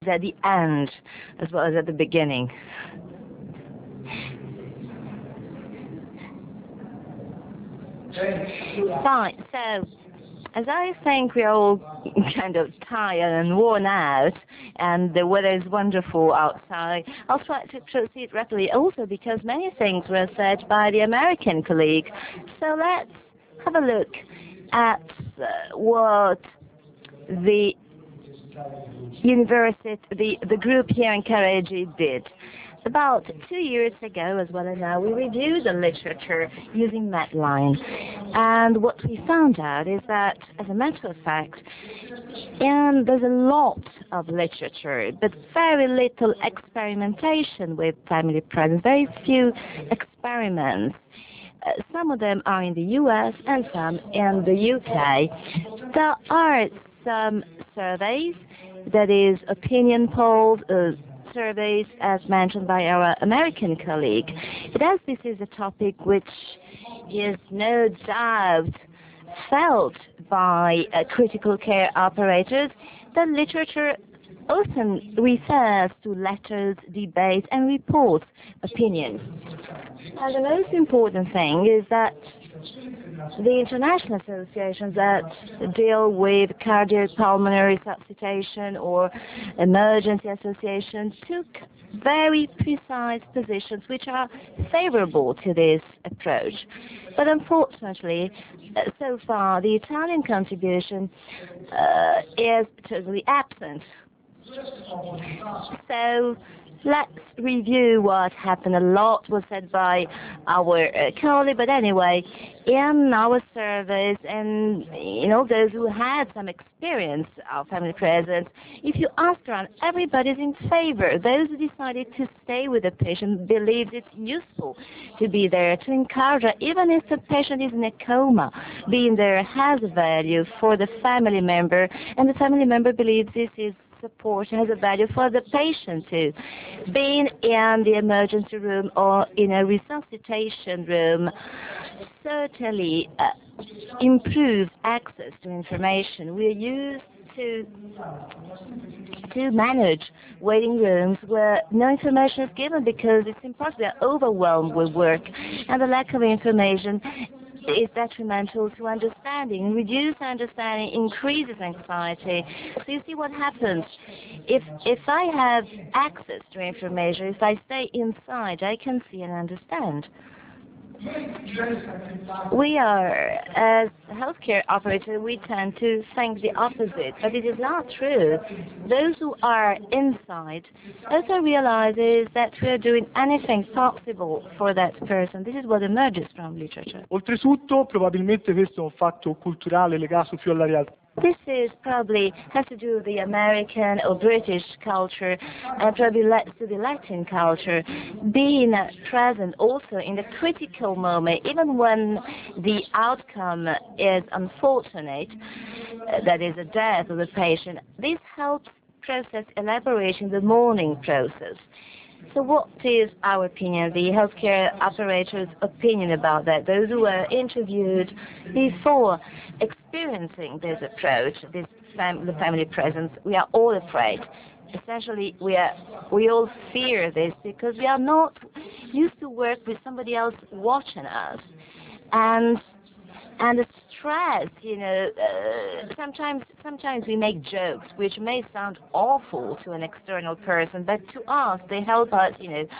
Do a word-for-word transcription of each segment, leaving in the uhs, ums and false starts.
at the end as well as at the beginning. Fine, so as I think we're all kind of tired and worn out, and the weather is wonderful outside, I'll try to proceed rapidly, also because many things were said by the American colleague. So let's have a look at uh, what the university, the, the group here in Karachi did. About two years ago, as well as now, we reviewed the literature using Medline. And what we found out is that, as a matter of fact, and there's a lot of literature, but very little experimentation with family presence, very few experiments. Uh, some of them are in the U S and some in the U K. There are some surveys, that is opinion polls, uh, surveys as mentioned by our American colleague. But as this is a topic which is no doubt felt by uh, critical care operators, the literature often refers to letters, debates, and reports, opinions. And the most important thing is that the international associations that deal with cardiopulmonary resuscitation or emergency associations took very precise positions which are favorable to this approach. But unfortunately, uh, so far, the Italian contribution uh, is totally absent. So let's review what happened. A lot was said by our uh, colleague, but anyway, in our surveys and you know those who had some experience of family presence, if you ask around, everybody's in favor. Those who decided to stay with the patient believe it's useful to be there, to encourage her, even if the patient is in a coma. Being there has a value for the family member, and the family member believes this is support has a value for the patient too. Being in the emergency room or in a resuscitation room certainly uh, improves access to information. We are used to to manage waiting rooms where no information is given because it's impossible. We are overwhelmed with work, and the lack of information is detrimental to understanding. Reduced understanding increases anxiety. So you see what happens. If if I have access to information, if I stay inside, I can see and understand. We are, as healthcare operators, we tend to think the opposite, but it is not true. Those who are inside also realize that we are doing anything possible for that person. This is what emerges from literature. Oltretutto, probabilmente questo è un fatto culturale legato più alla realtà. This is probably has to do with the American or British culture, and probably less to the Latin culture, being present also in the critical moment, even when the outcome is unfortunate, uh, that is the death of the patient. This helps process elaboration, the mourning process. So what is our opinion, the healthcare operators' opinion about that? Those who were interviewed before experiencing this approach, this fam the family presence, we are all afraid. Essentially, we are we all fear this because we are not used to work with somebody else watching us, and and the stress, you know, uh, sometimes sometimes we make jokes which may sound awful to an external person, but to us they help us, you know,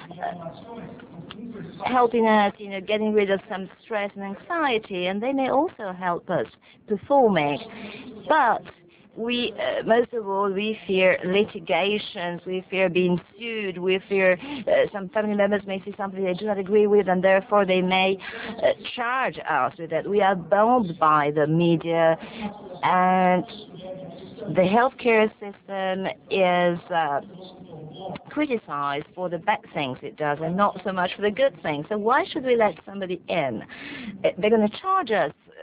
uh, helping us, you know, getting rid of some stress and anxiety, and they may also help us performing. But we, uh, most of all, we fear litigations, we fear being sued, we fear uh, some family members may see something they do not agree with, and therefore they may uh, charge us with that. We are bound by the media, and the healthcare system is uh, criticized for the bad things it does and not so much for the good things. So why should we let somebody in? They're going to charge us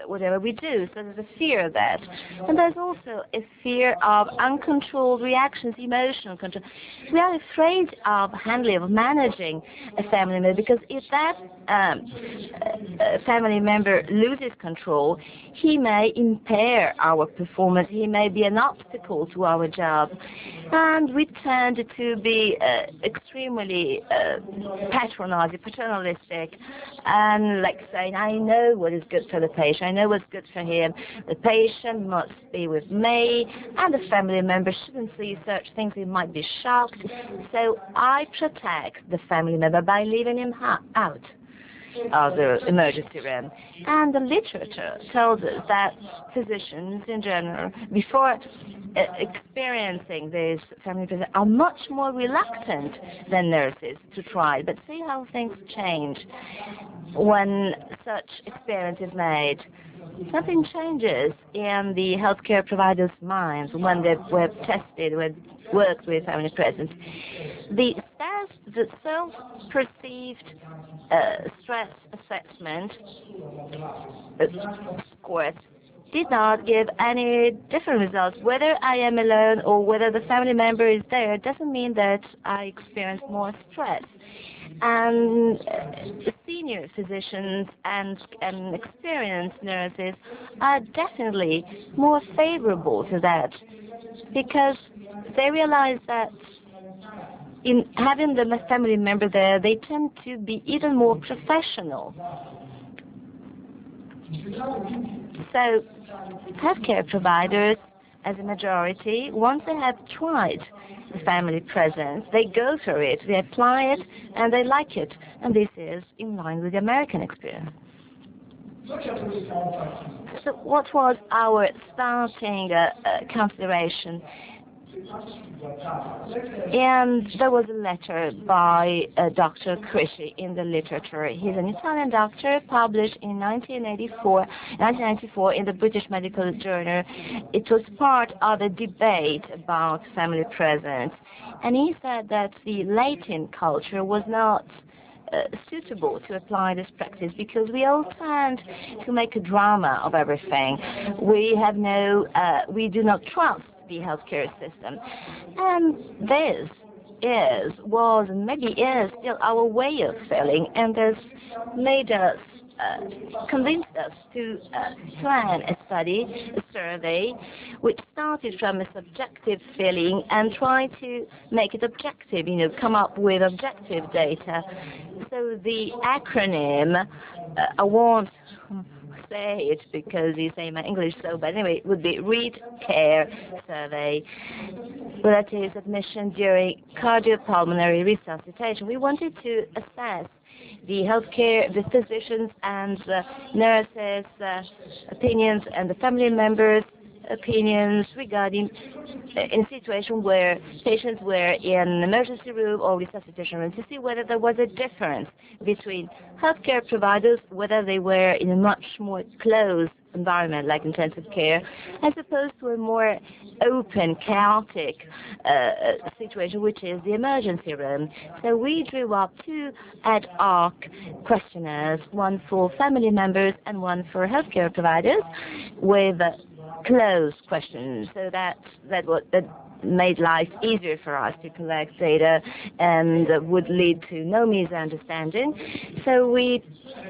whatever we do. So there's a fear of that. And there's also a fear of uncontrolled reactions, emotional control. We are afraid of handling, of managing a family member, because if that um, uh, family member loses control, he may impair our performance, he may be an obstacle to our job. And we tend to be uh, extremely uh, patronizing, paternalistic, and like saying, I know what is good for the patient, I know what's good for him, the patient must be with me, and the family member shouldn't see such things, he might be shocked. So I protect the family member by leaving him out of the emergency room. And the literature tells us that physicians in general, before uh, experiencing this family visit, are much more reluctant than nurses to try. But see how things change when such experience is made. Something changes in the healthcare providers' minds when they were tested, when worked with family presence. The, the self-perceived uh, stress assessment uh, scores did not give any different results. Whether I am alone or whether the family member is there doesn't mean that I experience more stress. And uh, senior physicians and, and experienced nurses are definitely more favorable to that, because they realize that in having the family member there, they tend to be even more professional. So healthcare providers, as a majority, once they have tried the family presence, they go for it, they apply it, and they like it. And this is in line with the American experience. So what was our starting uh, uh, consideration? And there was a letter by uh, Doctor Crisci in the literature. He's an Italian doctor, published in nineteen eighty-four, nineteen ninety-four in the British Medical Journal. It was part of a debate about family presence. And he said that the Latin culture was not Uh, suitable to apply this practice, because we all tend to make a drama of everything. We have no, uh, we do not trust the healthcare system. And this is, was, and maybe is still our way of feeling, and this made us, uh, convinced us to uh, plan a study, a survey, which started from a subjective feeling and try to make it objective, you know, come up with objective data. So the acronym, uh, I won't say it because you say my English so, but anyway, it would be READ Care Survey. Well, that is admission during cardiopulmonary resuscitation. We wanted to assess the healthcare, the physicians and uh, nurses' uh, opinions and the family members' opinions regarding uh, in a situation where patients were in an emergency room or resuscitation room, to see whether there was a difference between healthcare providers, whether they were in a much more closed environment like intensive care, as opposed to a more open, chaotic uh, situation, which is the emergency room. So we drew up two ad hoc questionnaires, one for family members and one for healthcare providers, with uh, closed questions, so that that what that made life easier for us to collect data and uh, would lead to no misunderstanding. So we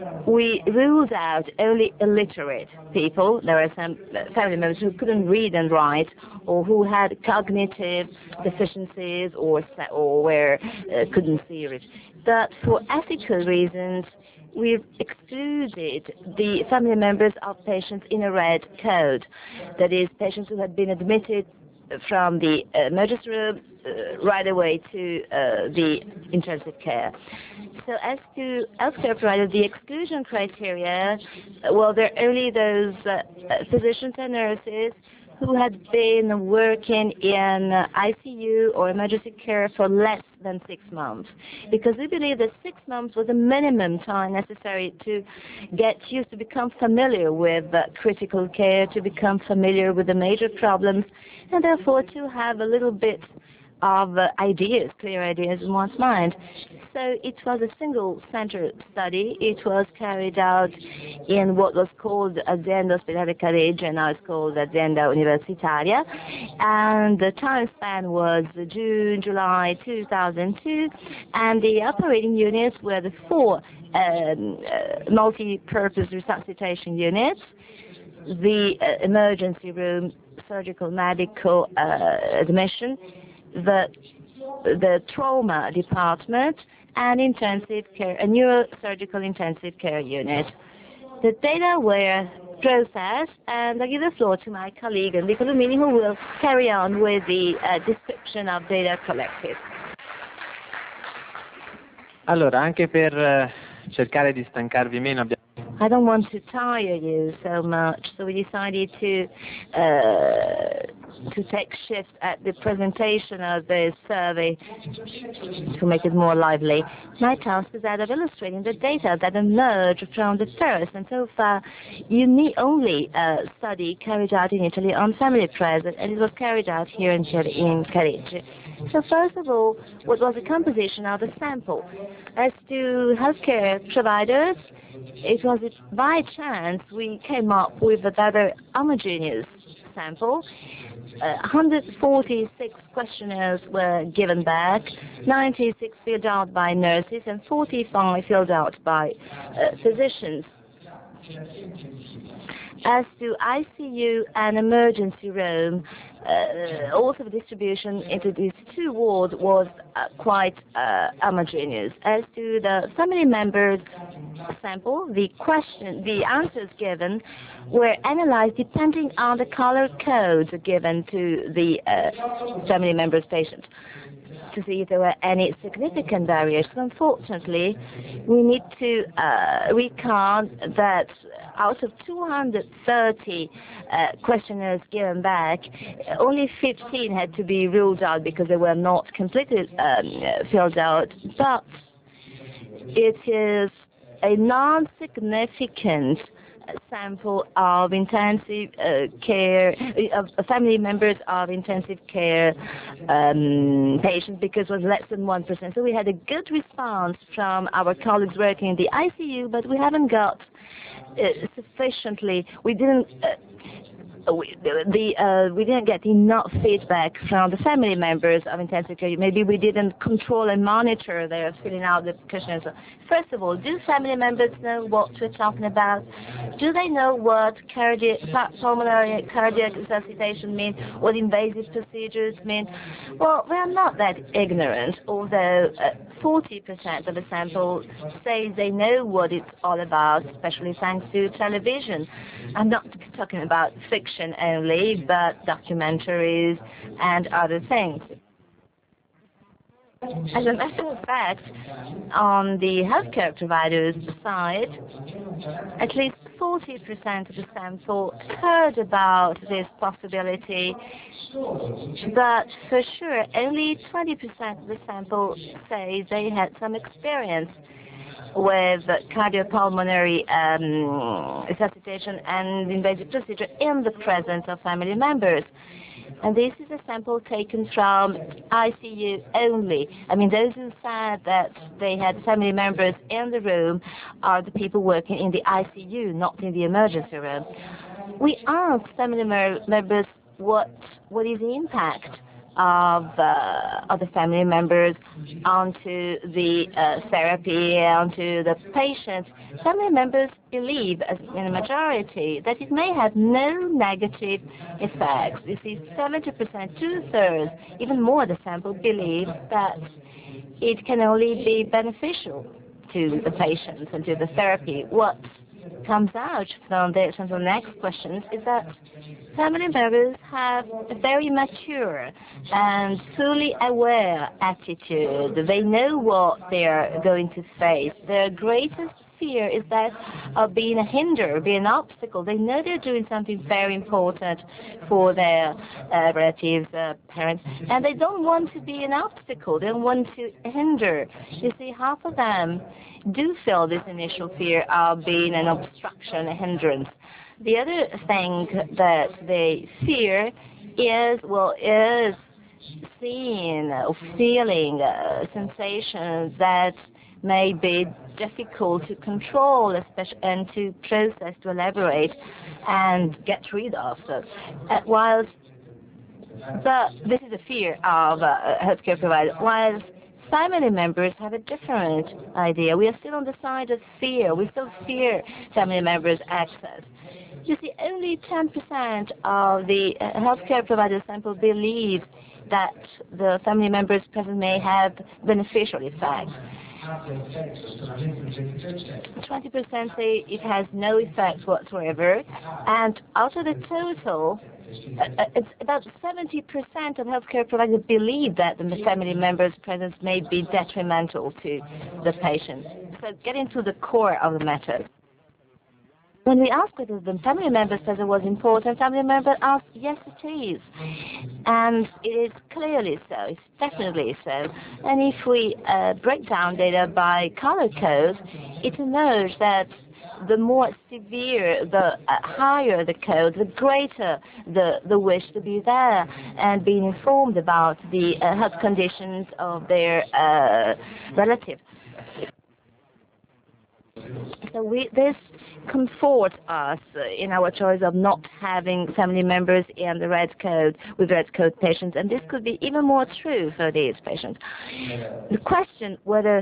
we ruled out only illiterate people. There are some family members who couldn't read and write, or who had cognitive deficiencies, or or where uh, couldn't see it. But for ethical reasons, we've excluded the family members of patients in a red code. That is, patients who had been admitted from the emergency room uh, right away to uh, the intensive care. So as to healthcare providers, the exclusion criteria, well, there are only those uh, physicians and nurses who had been working in uh, I C U or emergency care for less than six months, because we believe that six months was a minimum time necessary to get used, to become familiar with uh, critical care, to become familiar with the major problems, and therefore to have a little bit of uh, ideas, clear ideas in one's mind. So it was a single-center study. It was carried out in what was called Azienda Ospedale Careggi, now it's called Azienda Universitaria. And the time span was June, July two thousand two. And the operating units were the four um, uh, multi-purpose resuscitation units, the uh, emergency room, surgical medical uh, admission, the the trauma department, and intensive care, a neurosurgical intensive care unit. The data were processed, and I give the floor to my colleague Enrico Lumini, who will carry on with the uh, description of data collected. Allora, anche per eh, cercare di stancarvi meno abbiamo I don't want to tire you so much, so we decided to uh, to take shift at the presentation of the survey to make it more lively. My task is that of illustrating the data that emerged from the first and so far unique only uh, study carried out in Italy on family presence, and it was carried out here in, in Careggi. So first of all, what was the composition of the sample? As to healthcare providers, it was by chance we came up with a rather homogeneous sample. Uh, one hundred forty-six questionnaires were given back, ninety-six filled out by nurses and forty-five filled out by uh, physicians. As to I C U and emergency room, uh, also the distribution into these two wards was uh, quite uh, homogeneous. As to the family members sample, the question, the answers given were analyzed depending on the color codes given to the uh, family members' patient, to see if there were any significant variations. Unfortunately, we need to uh, recount that out of two hundred thirty uh, questionnaires given back, only fifteen had to be ruled out because they were not completely um, filled out. But it is a non-significant sample of intensive uh, care, of family members of intensive care um, patients, because it was less than one percent. So we had a good response from our colleagues working in the I C U, but we haven't got uh, sufficiently, we didn't uh, We, the, uh, we didn't get enough feedback from the family members of intensive care. Maybe we didn't control and monitor their filling out the questionnaires. First of all, do family members know what we're talking about? Do they know what cardiac, pulmonary cardiac resuscitation means, what invasive procedures mean? Well, we are not that ignorant, although uh, forty percent of the sample say they know what it's all about, especially thanks to television. I'm not talking about fiction only, but documentaries and other things. As a matter of fact, on the healthcare providers' side, at least forty percent of the sample heard about this possibility, but for sure, only twenty percent of the sample say they had some experience with cardiopulmonary um, resuscitation and invasive procedure in the presence of family members. And this is a sample taken from I C U only. I mean, those who said that they had family members in the room are the people working in the I C U, not in the emergency room. We asked family members what what is the impact of uh, of the family members onto the uh, therapy, onto the patients. Family members believe, as in a majority, that it may have no negative effects. You see, seventy percent, two-thirds, even more the sample believe that it can only be beneficial to the patients and to the therapy. What comes out from the, from the next questions is that family members have a very mature and fully aware attitude. They know what they're going to face. Their greatest fear is that of being a hinder, being an obstacle. They know they're doing something very important for their uh, relatives, uh, parents, and they don't want to be an obstacle. They don't want to hinder. You see, half of them do feel this initial fear of being an obstruction, a hindrance. The other thing that they fear is, well, is seeing or feeling uh, sensations that may be difficult to control, especially and to process, to elaborate, and get rid of. So, uh, whilst but this is a fear of uh, healthcare providers, while family members have a different idea. We are still on the side of fear. We still fear family members' access. You see, only ten percent of the uh, healthcare provider sample believe that the family members present may have beneficial effects. twenty percent say it has no effect whatsoever, and out of the total, uh, it's about seventy percent of healthcare providers believe that the family members' presence may be detrimental to the patient. So getting to the core of the matter. When we asked whether the family members' presence was important, family members asked, yes, it is. And it is clearly so, it's definitely so. And if we uh, break down data by color code, it emerged that the more severe, the uh, higher the code, the greater the, the wish to be there and being informed about the uh, health conditions of their uh, relatives. So we, this comforts us in our choice of not having family members in the red code with red code patients, and this could be even more true for these patients. The question whether,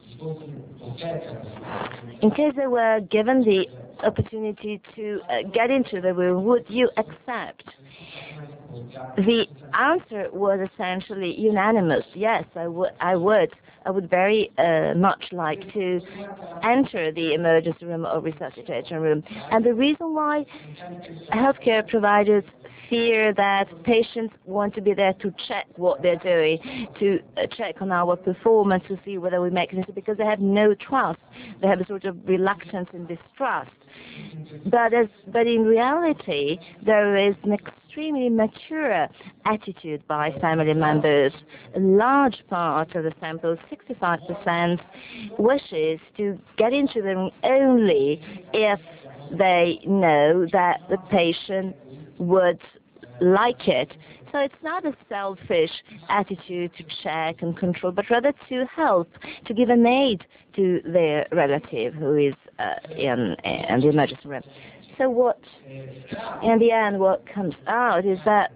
in case they were given the opportunity to uh, get into the room, would you accept? The answer was essentially unanimous. Yes, I would. I would. I would very uh, much like to enter the emergency room or resuscitation room. And the reason why healthcare providers fear that patients want to be there to check what they're doing, to uh, check on our performance, to see whether we make sense, because they have no trust. They have a sort of reluctance and distrust. But as, but in reality, there is an extremely mature attitude by family members. A large part of the sample, sixty-five percent, wishes to get into the room only if they know that the patient would like it. So it's not a selfish attitude to check and control, but rather to help, to give an aid to their relative who is uh, in, in the emergency room. So what, in the end, what comes out is that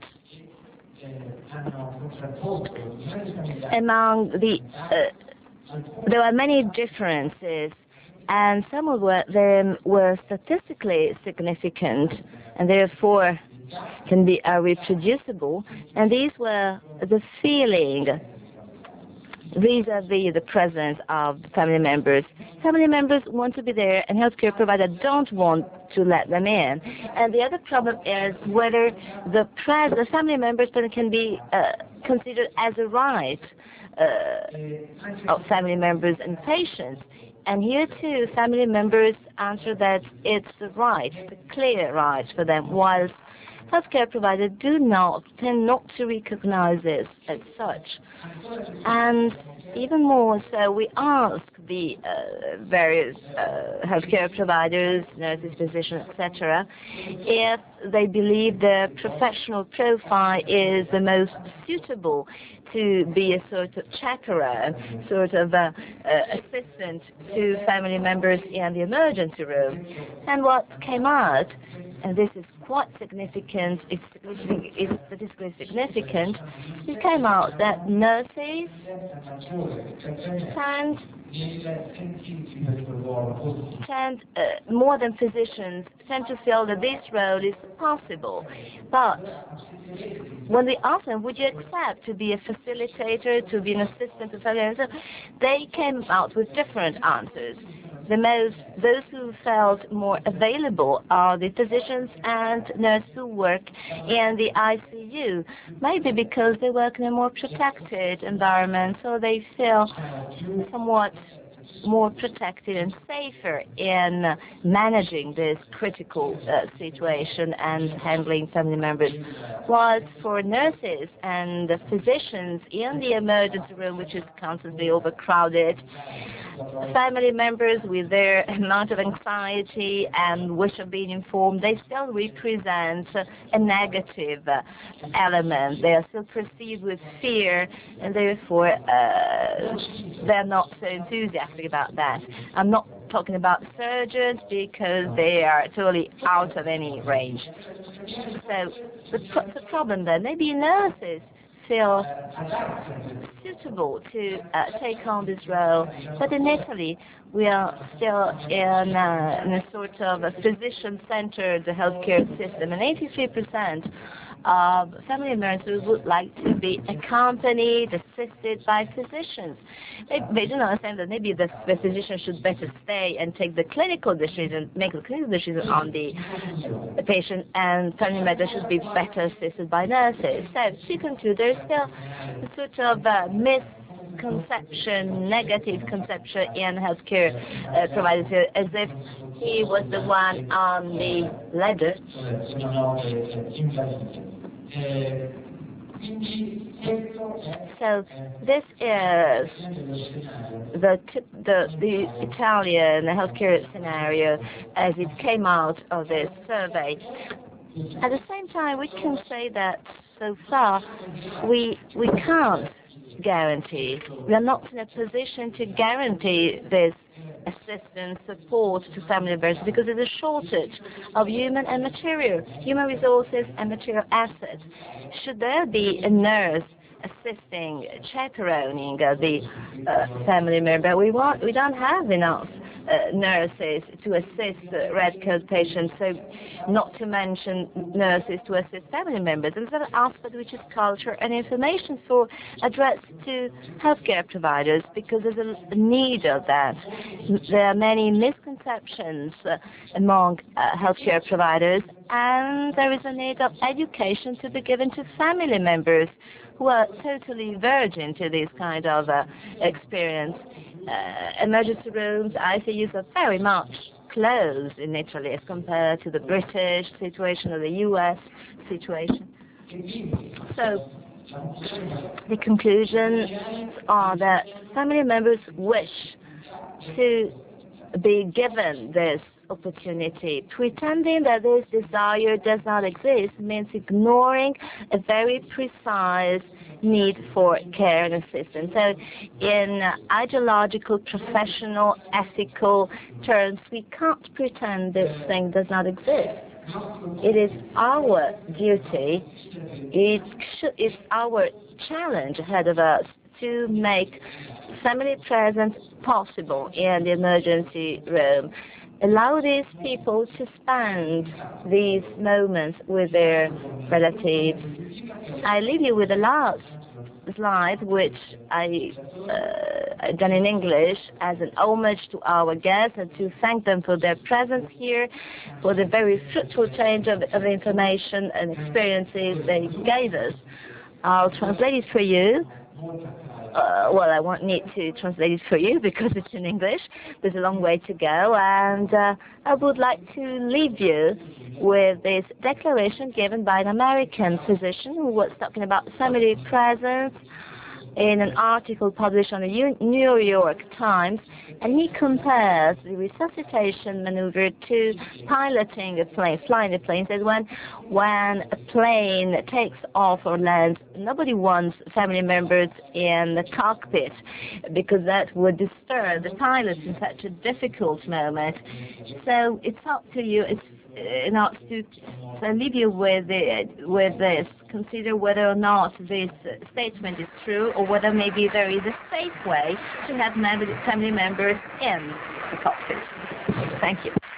among the, uh, there are many differences, and some of them were statistically significant, and therefore can be uh, reproducible, and these were the feeling vis-a-vis the presence of family members. Family members want to be there, and healthcare providers don't want to let them in. And the other problem is whether the, pres the family members can be uh, considered as a right uh, of family members and patients. And here too, family members answer that it's a right, a clear right for them, whilst healthcare providers do not, tend not to recognize this as such. And even more so, we ask the uh, various uh, healthcare providers, nurses, physicians, et cetera, if they believe their professional profile is the most suitable to be a sort of chaperone, sort of a, a assistant to family members in the emergency room. And what came out, and this is quite significant, it's, it's statistically significant, it came out that nurses tend, tend uh, more than physicians, tend to feel that this role is possible. But when we asked them, would you accept to be a facilitator, to be an assistant to family members, they came out with different answers. The most, those who felt more available are the physicians and nurses who work in the I C U, maybe because they work in a more protected environment, so they feel somewhat more protected and safer in managing this critical uh, situation and handling family members. While for nurses and the physicians in the emergency room, which is constantly overcrowded, family members, with their amount of anxiety and wish of being informed, they still represent a negative element. They are still perceived with fear, and therefore uh, they're not so enthusiastic about that. I'm not talking about surgeons because they are totally out of any range. So the, pro the problem then, maybe nurses feel suitable to uh, take on this role, but in Italy we are still in, uh, in a sort of a physician-centered healthcare system, and eighty-three percent of family members would like to be accompanied, assisted by physicians. They, they do not understand that maybe the, the physician should better stay and take the clinical decision, make the clinical decision on the, the patient, and family members should be better assisted by nurses. So to conclude, there is still a sort of uh, misconception, negative conception in healthcare uh, providers, as if he was the one on the ladder. So this is the, the, the Italian healthcare scenario as it came out of this survey. At the same time, we can say that so far we, we can't guarantee, we are not in a position to guarantee this assistance, support to family members, because there's a shortage of human and material, human resources and material assets. Should there be a nurse assisting, chaperoning uh, the uh, family member, we want, we don't have enough uh, nurses to assist uh, red coat patients, so not to mention nurses to assist family members. And there's an aspect which is culture and information for addressed to healthcare providers, because there's a need of that. There are many misconceptions uh, among uh, healthcare providers, and there is a need of education to be given to family members who are totally virgin to this kind of uh, experience. Uh, emergency rooms, I C Us are very much closed in Italy as compared to the British situation or the U S situation. So the conclusions are that family members wish to be given this opportunity. Pretending that this desire does not exist means ignoring a very precise need for care and assistance. So in ideological, professional, ethical terms, we can't pretend this thing does not exist. It is our duty, it should, it's our challenge ahead of us to make family presence possible in the emergency room. Allow these people to spend these moments with their relatives. I leave you with the last slide, which I uh, done in English as an homage to our guests and to thank them for their presence here, for the very fruitful change of, of information and experiences they gave us. I'll translate it for you. Uh, well, I won't need to translate it for you because it's in English. There's a long way to go, and uh, I would like to leave you with this declaration given by an American physician who was talking about family presence in an article published on the New York Times, and he compares the resuscitation maneuver to piloting a plane, flying a plane. He says when, when a plane takes off or lands, nobody wants family members in the cockpit because that would disturb the pilots in such a difficult moment. So it's up to you. It's uh, not to so I leave you with the, with this. Consider whether or not this statement is true, or whether maybe there is a safe way to have family members in the cockpit. Thank you.